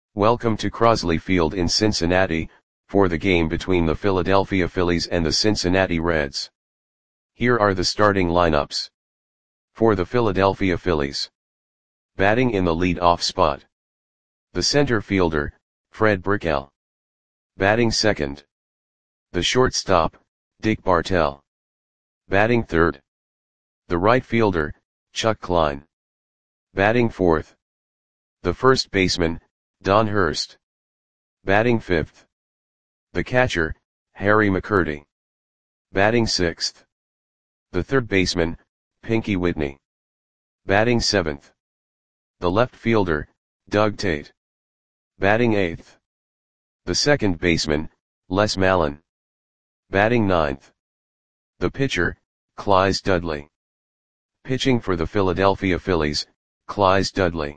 Welcome to Crosley Field in Cincinnati, for the game between the Philadelphia Phillies and the Cincinnati Reds. Here are the starting lineups. For the Philadelphia Phillies. Batting in the lead-off spot. The center fielder, Fred Brickell. Batting second. The shortstop, Dick Bartell. Batting third. The right fielder, Chuck Klein. Batting fourth. The first baseman, Don Hurst. Batting fifth. The catcher, Harry McCurdy. Batting sixth. The third baseman, Pinky Whitney. Batting seventh. The left fielder, Doug Tate. Batting eighth. The second baseman, Les Mallon. Batting ninth. The pitcher, Clyde Dudley. Pitching for the Philadelphia Phillies, Clyde Dudley.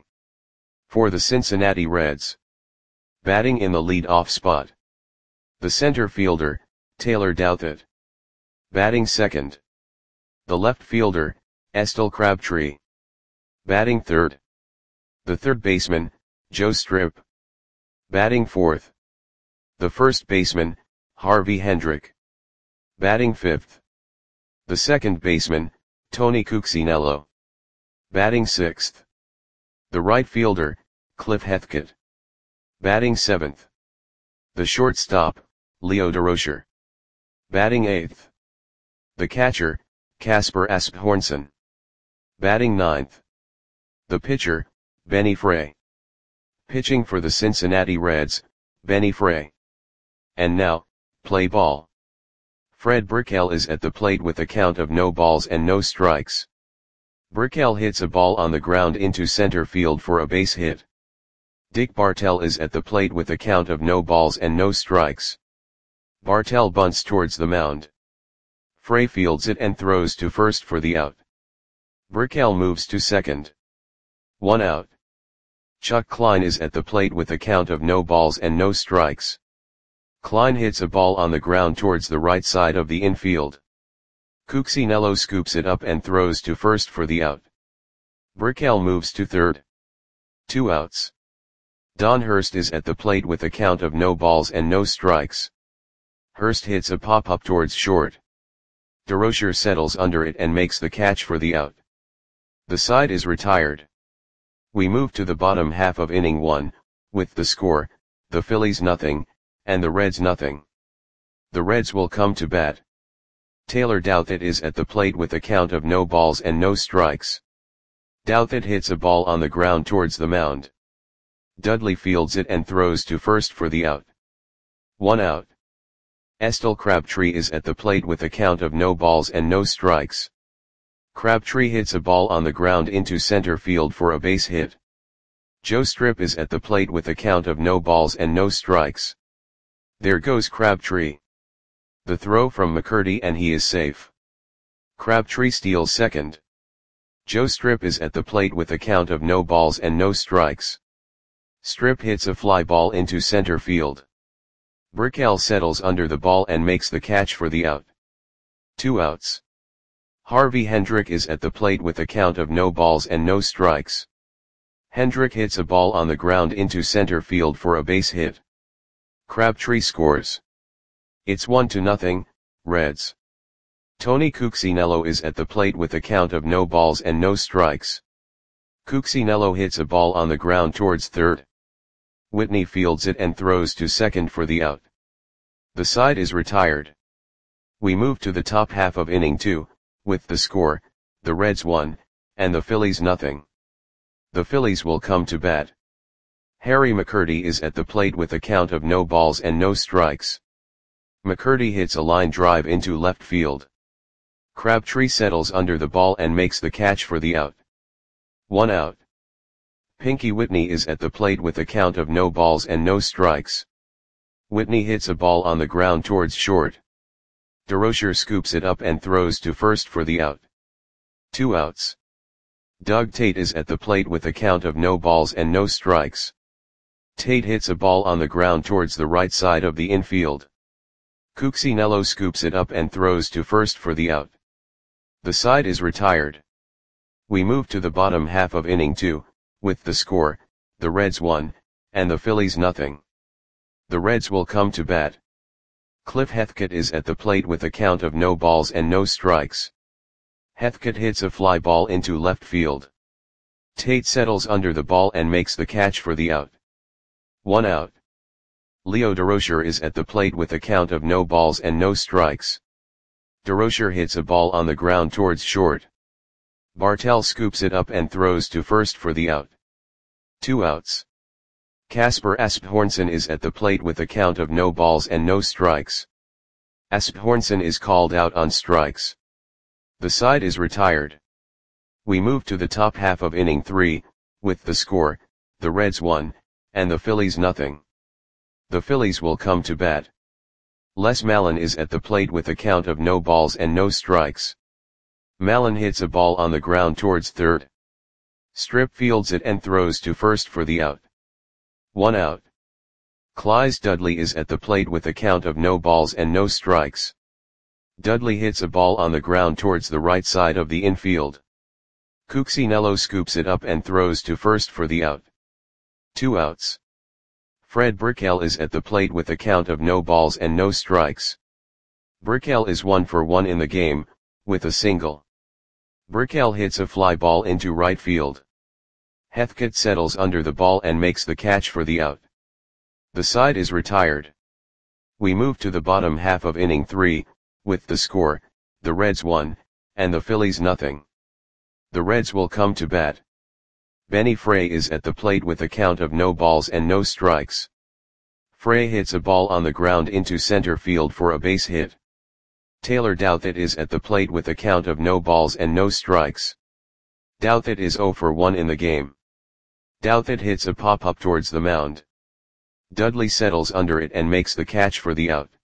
For the Cincinnati Reds. Batting in the lead-off spot. The center fielder, Taylor Douthit. Batting second. The left fielder, Estelle Crabtree. Batting third. The third baseman, Joe Strip. Batting fourth. The first baseman, Harvey Hendrick. Batting fifth. The second baseman, Tony Cuccinello. Batting sixth. The right fielder, Cliff Heathcote. Batting seventh. The shortstop, Leo Durocher. Batting eighth. The catcher, Casper Asbjornson. Batting ninth. The pitcher, Benny Frey. Pitching for the Cincinnati Reds, Benny Frey. And now, play ball. Fred Brickell is at the plate with a count of no balls and no strikes. Brickell hits a ball on the ground into center field for a base hit. Dick Bartell is at the plate with a count of no balls and no strikes. Bartell bunts towards the mound. Frey fields it and throws to first for the out. Brickell moves to second. 1 out. Chuck Klein is at the plate with a count of no balls and no strikes. Klein hits a ball on the ground towards the right side of the infield. Cuccinello scoops it up and throws to first for the out. Brickell moves to third. 2 outs. Don Hurst is at the plate with a count of no balls and no strikes. Hurst hits a pop-up towards short. Durocher settles under it and makes the catch for the out. The side is retired. We move to the bottom half of inning 1, with the score, the Phillies nothing, and the Reds nothing. The Reds will come to bat. Taylor Douthit is at the plate with a count of no balls and no strikes. Douthit hits a ball on the ground towards the mound. Dudley fields it and throws to first for the out. 1 out. Estelle Crabtree is at the plate with a count of no balls and no strikes. Crabtree hits a ball on the ground into center field for a base hit. Joe Strip is at the plate with a count of no balls and no strikes. There goes Crabtree. The throw from McCurdy and he is safe. Crabtree steals second. Joe Strip is at the plate with a count of no balls and no strikes. Strip hits a fly ball into center field. Brickell settles under the ball and makes the catch for the out. 2 outs. Harvey Hendrick is at the plate with a count of no balls and no strikes. Hendrick hits a ball on the ground into center field for a base hit. Crabtree scores. It's 1-0, Reds. Tony Cuccinello is at the plate with a count of no balls and no strikes. Cuccinello hits a ball on the ground towards third. Whitney fields it and throws to second for the out. The side is retired. We move to the top half of inning 2, with the score, the Reds 1, and the Phillies nothing. The Phillies will come to bat. Harry McCurdy is at the plate with a count of no balls and no strikes. McCurdy hits a line drive into left field. Crabtree settles under the ball and makes the catch for the out. 1 out. Pinky Whitney is at the plate with a count of no balls and no strikes. Whitney hits a ball on the ground towards short. Durocher scoops it up and throws to first for the out. 2 outs. Doug Tate is at the plate with a count of no balls and no strikes. Tate hits a ball on the ground towards the right side of the infield. Cuccinello scoops it up and throws to first for the out. The side is retired. We move to the bottom half of inning 2, with the score, the Reds 1, and the Phillies nothing. The Reds will come to bat. Cliff Heathcote is at the plate with a count of no balls and no strikes. Heathcote hits a fly ball into left field. Tate settles under the ball and makes the catch for the out. 1 out. Leo Durocher is at the plate with a count of no balls and no strikes. Durocher hits a ball on the ground towards short. Bartell scoops it up and throws to first for the out. 2 outs. Kasper Asbjornsen is at the plate with a count of no balls and no strikes. Asbjornsen is called out on strikes. The side is retired. We move to the top half of inning 3, with the score, the Reds 1, and the Phillies nothing. The Phillies will come to bat. Les Mallon is at the plate with a count of no balls and no strikes. Mallon hits a ball on the ground towards third. Strip fields it and throws to first for the out. 1 out. Clyde Dudley is at the plate with a count of no balls and no strikes. Dudley hits a ball on the ground towards the right side of the infield. Cuccinello scoops it up and throws to first for the out. 2 outs. Fred Brickell is at the plate with a count of no balls and no strikes. Brickell is 1 for 1 in the game, with a single. Brickell hits a fly ball into right field. Heathcote settles under the ball and makes the catch for the out. The side is retired. We move to the bottom half of inning 3, with the score, the Reds 1, and the Phillies nothing. The Reds will come to bat. Benny Frey is at the plate with a count of no balls and no strikes. Frey hits a ball on the ground into center field for a base hit. Taylor Douthit is at the plate with a count of no balls and no strikes. Douthit is 0 for 1 in the game. Douthit hits a pop-up towards the mound. Dudley settles under it and makes the catch for the out.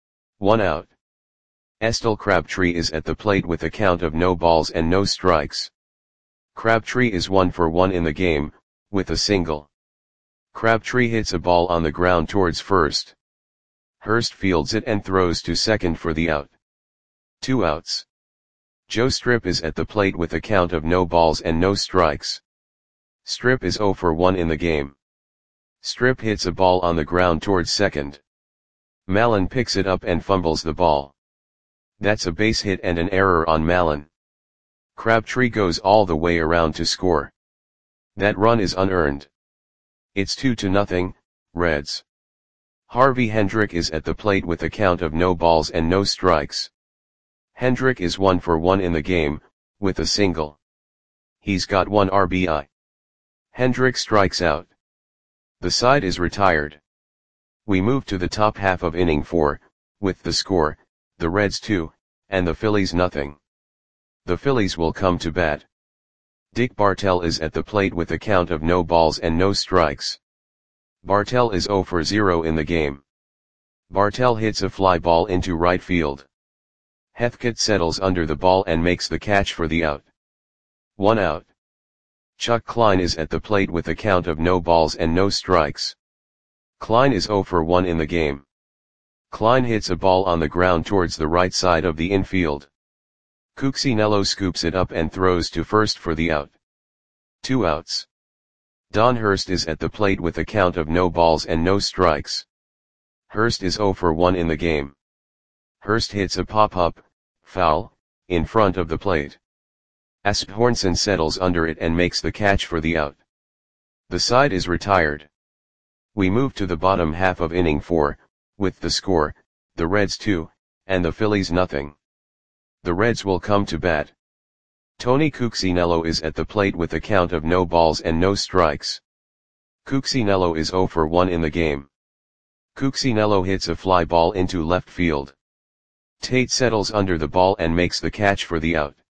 1 out. Estel Crabtree is at the plate with a count of no balls and no strikes. Crabtree is 1 for 1 in the game, with a single. Crabtree hits a ball on the ground towards first. Hurst fields it and throws to second for the out. 2 outs. Joe Strip is at the plate with a count of no balls and no strikes. Strip is 0 for 1 in the game. Strip hits a ball on the ground towards second. Mallon picks it up and fumbles the ball. That's a base hit and an error on Mallon. Crabtree goes all the way around to score. That run is unearned. It's 2-0, Reds. Harvey Hendrick is at the plate with a count of no balls and no strikes. Hendrick is 1 for 1 in the game, with a single. He's got 1 RBI. Hendrick strikes out. The side is retired. We move to the top half of inning 4, with the score, the Reds 2, and the Phillies nothing. The Phillies will come to bat. Dick Bartell is at the plate with a count of no balls and no strikes. Bartell is 0 for 0 in the game. Bartell hits a fly ball into right field. Heathcote settles under the ball and makes the catch for the out. 1 out. Chuck Klein is at the plate with a count of no balls and no strikes. Klein is 0 for 1 in the game. Klein hits a ball on the ground towards the right side of the infield. Cuccinello scoops it up and throws to first for the out. 2 outs. Don Hurst is at the plate with a count of no balls and no strikes. Hurst is 0 for 1 in the game. Hurst hits a pop-up, foul, in front of the plate. Asbjornsen settles under it and makes the catch for the out. The side is retired. We move to the bottom half of inning 4, with the score, the Reds 2, and the Phillies nothing. The Reds will come to bat. Tony Cuccinello is at the plate with a count of no balls and no strikes. Cuccinello is 0 for 1 in the game. Cuccinello hits a fly ball into left field. Tate settles under the ball and makes the catch for the out.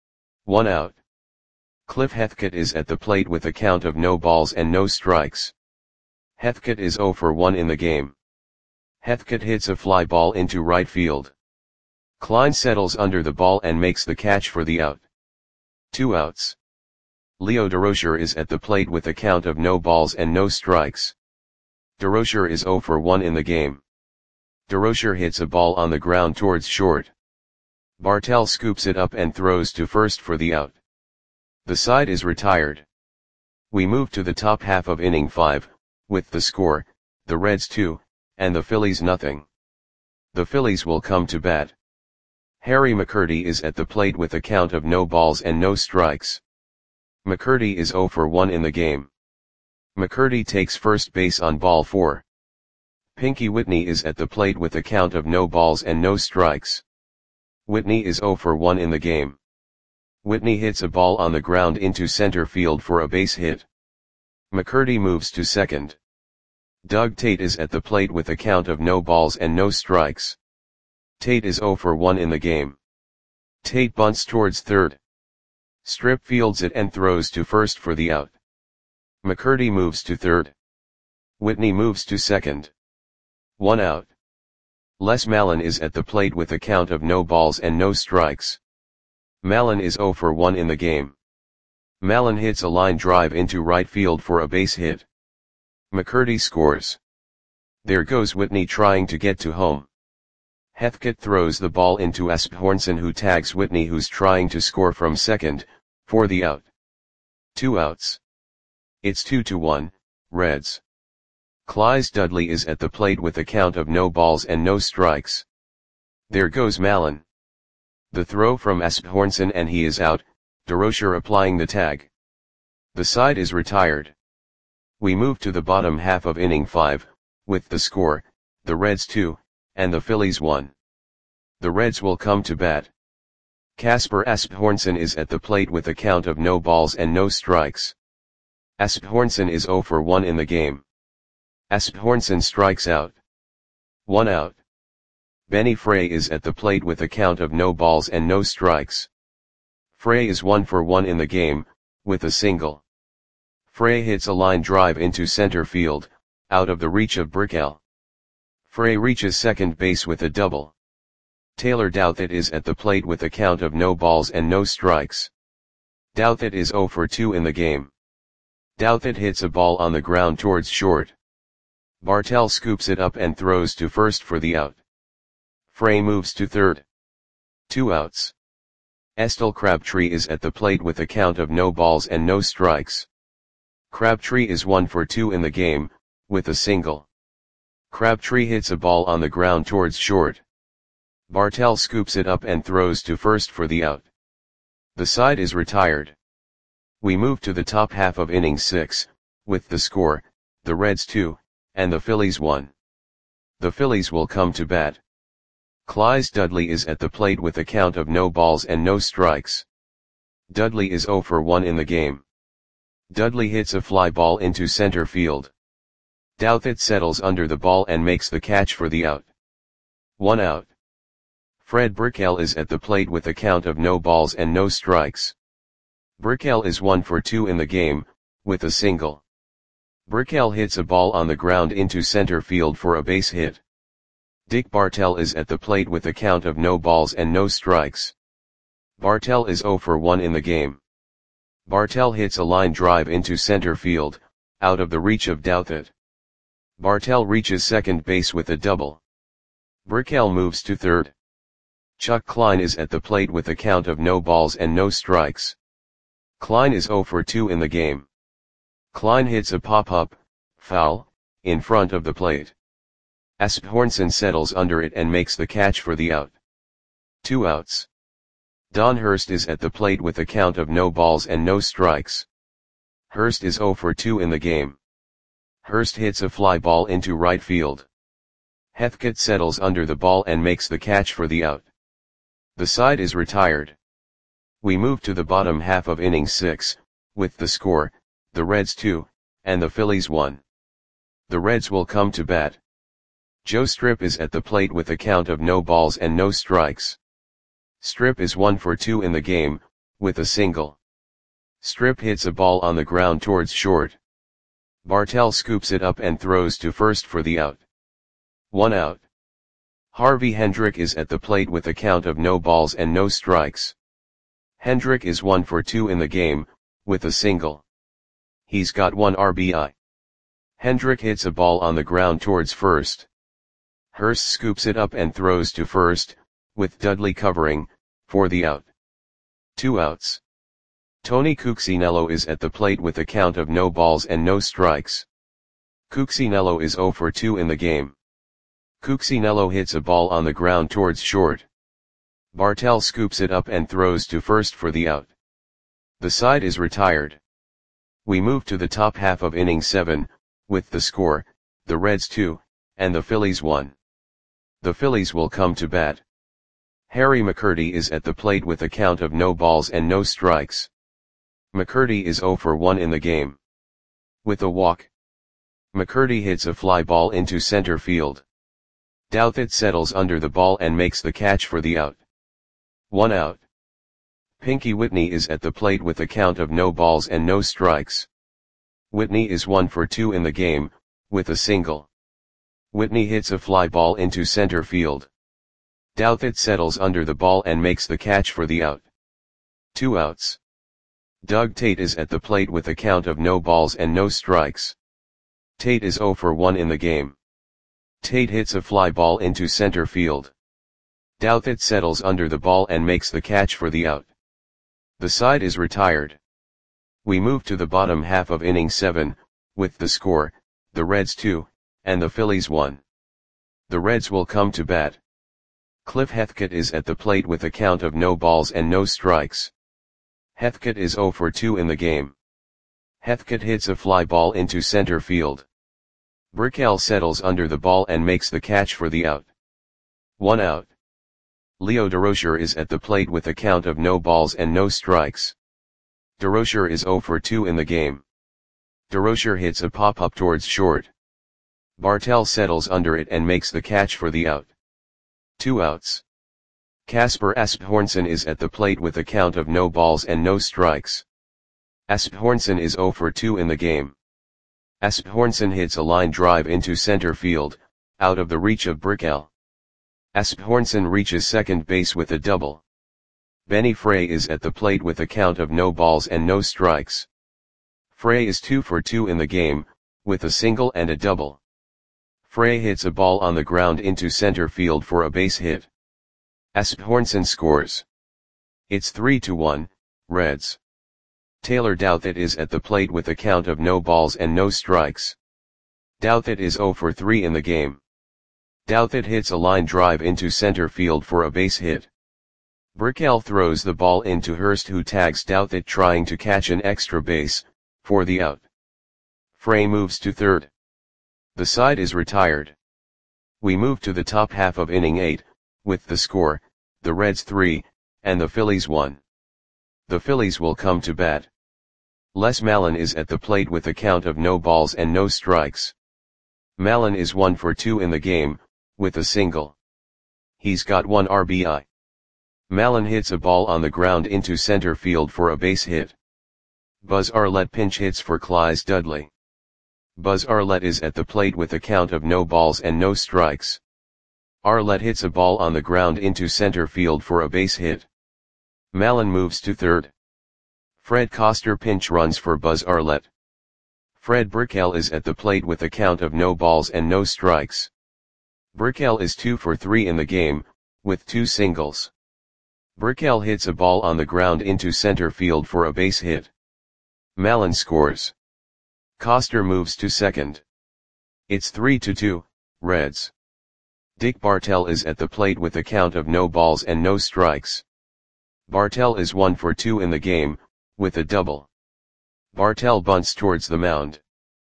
1 out. Cliff Heathcote is at the plate with a count of no balls and no strikes. Heathcote is 0 for 1 in the game. Heathcote hits a fly ball into right field. Klein settles under the ball and makes the catch for the out. 2 outs. Leo Durocher is at the plate with a count of no balls and no strikes. Durocher is 0 for 1 in the game. Durocher hits a ball on the ground towards short. Bartell scoops it up and throws to first for the out. The side is retired. We move to the top half of inning 5, with the score, the Reds 2, and the Phillies nothing. The Phillies will come to bat. Harry McCurdy is at the plate with a count of no balls and no strikes. McCurdy is 0 for 1 in the game. McCurdy takes first base on ball 4. Pinky Whitney is at the plate with a count of no balls and no strikes. Whitney is 0 for 1 in the game. Whitney hits a ball on the ground into center field for a base hit. McCurdy moves to second. Doug Tate is at the plate with a count of no balls and no strikes. Tate is 0 for 1 in the game. Tate bunts towards third. Strip fields it and throws to first for the out. McCurdy moves to third. Whitney moves to second. 1 out. Les Mallon is at the plate with a count of no balls and no strikes. Mallon is 0 for 1 in the game. Mallon hits a line drive into right field for a base hit. McCurdy scores. There goes Whitney trying to get to home. Heathcote throws the ball into Asbjornson, who tags Whitney, who's trying to score from second, for the out. 2 outs. It's 2-1, Reds. Clyde Dudley is at the plate with a count of no balls and no strikes. There goes Mallon. The throw from Asbjornson and he is out, DeRocher applying the tag. The side is retired. We move to the bottom half of inning 5, with the score, the Reds 2, and the Phillies 1. The Reds will come to bat. Casper Asbjornson is at the plate with a count of no balls and no strikes. Asbjornson is 0 for 1 in the game. Asbjornson strikes out. 1 out. Benny Frey is at the plate with a count of no balls and no strikes. Frey is 1 for 1 in the game, with a single. Frey hits a line drive into center field, out of the reach of Brickell. Frey reaches second base with a double. Taylor Douthit is at the plate with a count of no balls and no strikes. Douthit is 0 for 2 in the game. Douthit hits a ball on the ground towards short. Bartell scoops it up and throws to first for the out. Frey moves to third. 2 outs. Estelle Crabtree is at the plate with a count of no balls and no strikes. Crabtree is 1 for 2 in the game, with a single. Crabtree hits a ball on the ground towards short. Bartell scoops it up and throws to first for the out. The side is retired. We move to the top half of inning 6, with the score, the Reds 2, and the Phillies 1. The Phillies will come to bat. Clyde Dudley is at the plate with a count of no balls and no strikes. Dudley is 0 for 1 in the game. Dudley hits a fly ball into center field. Douthit settles under the ball and makes the catch for the out. 1 out. Fred Brickell is at the plate with a count of no balls and no strikes. Brickell is 1 for 2 in the game, with a single. Brickell hits a ball on the ground into center field for a base hit. Dick Bartell is at the plate with a count of no balls and no strikes. Bartell is 0 for 1 in the game. Bartell hits a line drive into center field, out of the reach of Douthit. Bartell reaches second base with a double. Brickell moves to third. Chuck Klein is at the plate with a count of no balls and no strikes. Klein is 0 for 2 in the game. Klein hits a pop-up, foul, in front of the plate. Asbjornson settles under it and makes the catch for the out. 2 outs. Don Hurst is at the plate with a count of no balls and no strikes. Hurst is 0 for 2 in the game. Hurst hits a fly ball into right field. Heathcote settles under the ball and makes the catch for the out. The side is retired. We move to the bottom half of inning 6, with the score, the Reds 2, and the Phillies 1. The Reds will come to bat. Joe Strip is at the plate with a count of no balls and no strikes. Strip is 1 for 2 in the game, with a single. Strip hits a ball on the ground towards short. Bartell scoops it up and throws to first for the out. 1 out. Harvey Hendrick is at the plate with a count of no balls and no strikes. Hendrick is 1 for 2 in the game, with a single. He's got 1 RBI. Hendrick hits a ball on the ground towards first. Hurst scoops it up and throws to first, with Dudley covering, for the out. 2 outs. Tony Cuccinello is at the plate with a count of no balls and no strikes. Cuccinello is 0 for 2 in the game. Cuccinello hits a ball on the ground towards short. Bartel scoops it up and throws to first for the out. The side is retired. We move to the top half of inning 7, with the score, the Reds 2, and the Phillies 1. The Phillies will come to bat. Harry McCurdy is at the plate with a count of no balls and no strikes. McCurdy is 0 for 1 in the game. With a walk, McCurdy hits a fly ball into center field. Douthit settles under the ball and makes the catch for the out. 1 out. Pinky Whitney is at the plate with a count of no balls and no strikes. Whitney is 1 for 2 in the game, with a single. Whitney hits a fly ball into center field. Douthit settles under the ball and makes the catch for the out. 2 outs. Doug Tate is at the plate with a count of no balls and no strikes. Tate is 0 for 1 in the game. Tate hits a fly ball into center field. Douthit settles under the ball and makes the catch for the out. The side is retired. We move to the bottom half of inning 7, with the score, the Reds 2, and the Phillies 1. The Reds will come to bat. Cliff Heathcote is at the plate with a count of no balls and no strikes. Heathcote is 0 for 2 in the game. Heathcote hits a fly ball into center field. Brickell settles under the ball and makes the catch for the out. 1 out. Leo Durocher is at the plate with a count of no balls and no strikes. Durocher is 0 for 2 in the game. Durocher hits a pop-up towards short. Bartel settles under it and makes the catch for the out. 2 outs. Kasper Asbjornsen is at the plate with a count of no balls and no strikes. Asbjornsen is 0 for 2 in the game. Asbjornsen hits a line drive into center field, out of the reach of Brickell. Asbjornsen reaches second base with a double. Benny Frey is at the plate with a count of no balls and no strikes. Frey is 2 for 2 in the game, with a single and a double. Frey hits a ball on the ground into center field for a base hit. Asbjornsen scores. It's 3-1, Reds. Taylor Douthit is at the plate with a count of no balls and no strikes. Douthit is 0 for 3 in the game. Douthit hits a line drive into center field for a base hit. Brickell throws the ball into Hurst, who tags Douthit trying to catch an extra base, for the out. Frey moves to third. The side is retired. We move to the top half of inning 8, with the score, the Reds 3, and the Phillies 1. The Phillies will come to bat. Les Mallon is at the plate with a count of no balls and no strikes. Mallon is 1 for 2 in the game, with a single. He's got 1 RBI. Mallon hits a ball on the ground into center field for a base hit. Buzz Arlett pinch hits for Clyde Dudley. Buzz Arlett is at the plate with a count of no balls and no strikes. Arlett hits a ball on the ground into center field for a base hit. Mallon moves to third. Fred Coster pinch runs for Buzz Arlett. Fred Brickell is at the plate with a count of no balls and no strikes. Brickell is 2 for 3 in the game, with 2 singles. Brickell hits a ball on the ground into center field for a base hit. Mallon scores. Coster moves to second. It's 3-2, Reds. Dick Bartel is at the plate with a count of no balls and no strikes. Bartel is 1 for 2 in the game, with a double. Bartel bunts towards the mound.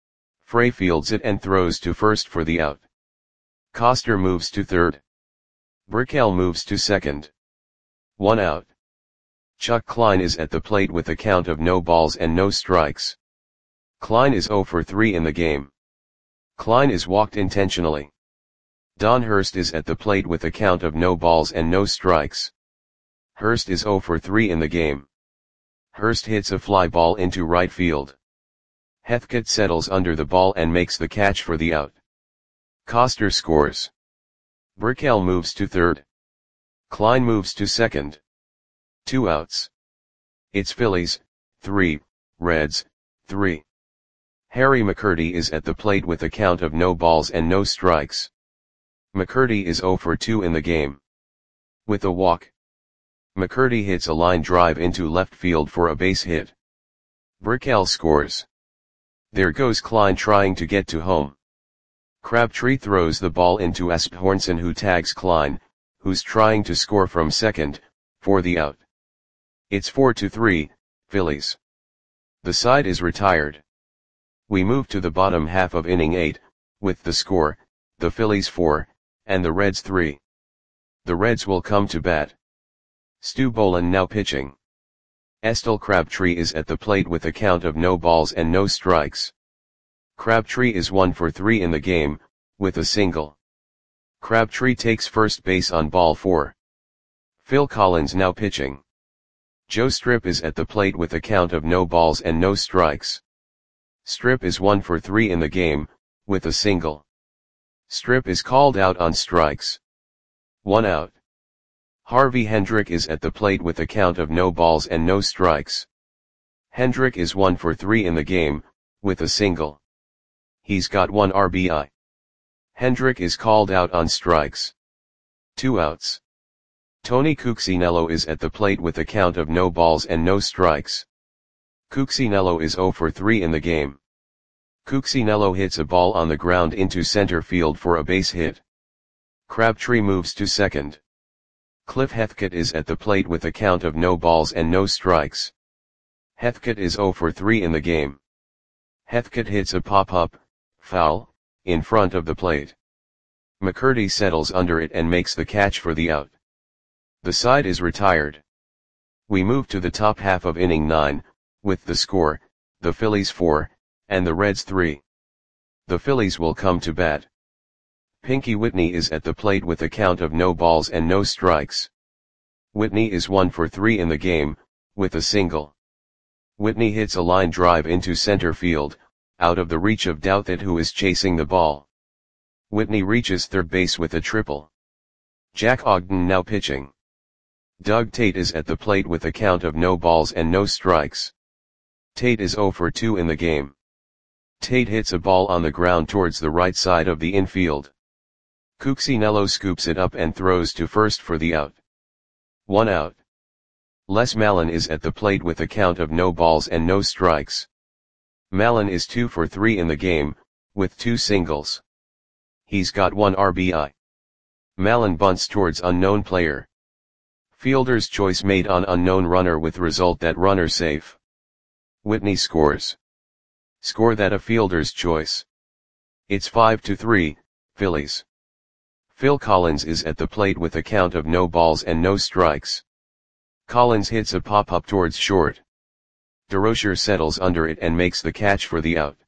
Frey fields it and throws to first for the out. Coster moves to third. Brickell moves to second. 1 out. Chuck Klein is at the plate with a count of no balls and no strikes. Klein is 0 for 3 in the game. Klein is walked intentionally. Don Hurst is at the plate with a count of no balls and no strikes. Hurst is 0 for 3 in the game. Hurst hits a fly ball into right field. Heathcote settles under the ball and makes the catch for the out. Coster scores. Brickell moves to third. Klein moves to second. 2 outs. It's Phillies, 3, Reds, 3. Harry McCurdy is at the plate with a count of no balls and no strikes. McCurdy is 0 for 2 in the game. With a walk, McCurdy hits a line drive into left field for a base hit. Brickell scores. There goes Klein trying to get to home. Crabtree throws the ball into Asbjornsen, who tags Klein, who's trying to score from second, for the out. It's 4-3, Phillies. The side is retired. We move to the bottom half of inning 8, with the score, the Phillies 4, and the Reds 3. The Reds will come to bat. Stu Boland now pitching. Estelle Crabtree is at the plate with a count of no balls and no strikes. Crabtree is 1 for 3 in the game, with a single. Crabtree takes first base on ball 4. Phil Collins now pitching. Joe Strip is at the plate with a count of no balls and no strikes. Strip is 1 for 3 in the game, with a single. Strip is called out on strikes. 1 out. Harvey Hendrick is at the plate with a count of no balls and no strikes. Hendrick is 1 for 3 in the game, with a single. He's got 1 RBI. Hendrick is called out on strikes. 2 outs. Tony Cuccinello is at the plate with a count of no balls and no strikes. Cuccinello is 0 for 3 in the game. Cuccinello hits a ball on the ground into center field for a base hit. Crabtree moves to second. Cliff Heathcote is at the plate with a count of no balls and no strikes. Heathcote is 0 for 3 in the game. Heathcote hits a pop-up, foul, in front of the plate. McCurdy settles under it and makes the catch for the out. The side is retired. We move to the top half of inning 9, with the score, the Phillies 4, and the Reds 3. The Phillies will come to bat. Pinky Whitney is at the plate with a count of no balls and no strikes. Whitney is 1 for 3 in the game, with a single. Whitney hits a line drive into center field, out of the reach of Douthit, who is chasing the ball. Whitney reaches third base with a triple. Jack Ogden now pitching. Doug Tate is at the plate with a count of no balls and no strikes. Tate is 0 for 2 in the game. Tate hits a ball on the ground towards the right side of the infield. Cuccinello scoops it up and throws to first for the out. 1 out. Les Mallon is at the plate with a count of no balls and no strikes. Mallon is 2 for 3 in the game, with 2 singles. He's got 1 RBI. Mallon bunts towards unknown player. Fielder's choice made on unknown runner with result that runner safe. Whitney scores. Score that a fielder's choice. It's 5-3, Phillies. Phil Collins is at the plate with a count of no balls and no strikes. Collins hits a pop-up towards short. DeRocher settles under it and makes the catch for the out.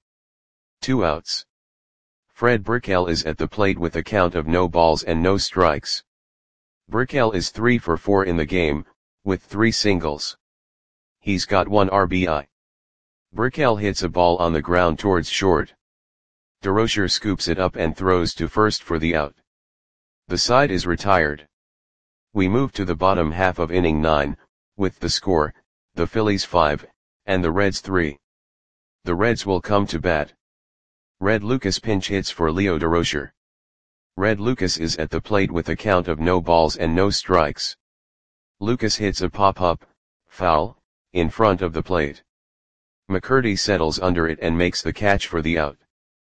2 outs. Fred Brickell is at the plate with a count of no balls and no strikes. Brickell is 3 for 4 in the game, with 3 singles. He's got 1 RBI. Brickell hits a ball on the ground towards short. DeRocher scoops it up and throws to first for the out. The side is retired. We move to the bottom half of inning 9, with the score, the Phillies 5, and the Reds 3. The Reds will come to bat. Red Lucas pinch hits for Leo DeRocher. Red Lucas is at the plate with a count of no balls and no strikes. Lucas hits a pop-up, foul, in front of the plate. McCurdy settles under it and makes the catch for the out.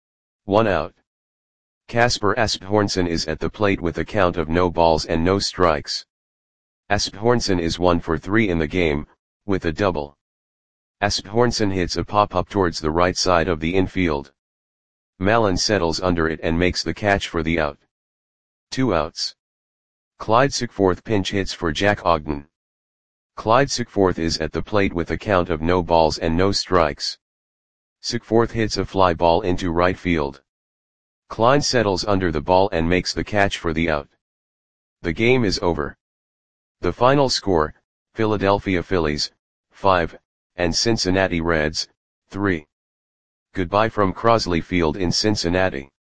1 out. Casper Asbjornsen is at the plate with a count of no balls and no strikes. Asbjornsen is 1 for 3 in the game, with a double. Asbjornsen hits a pop-up towards the right side of the infield. Mallon settles under it and makes the catch for the out. 2 outs. Clyde Sickforth pinch hits for Jack Ogden. Clyde Sickforth is at the plate with a count of no balls and no strikes. Sickforth hits a fly ball into right field. Klein settles under the ball and makes the catch for the out. The game is over. The final score, Philadelphia Phillies, 5, and Cincinnati Reds, 3. Goodbye from Crosley Field in Cincinnati.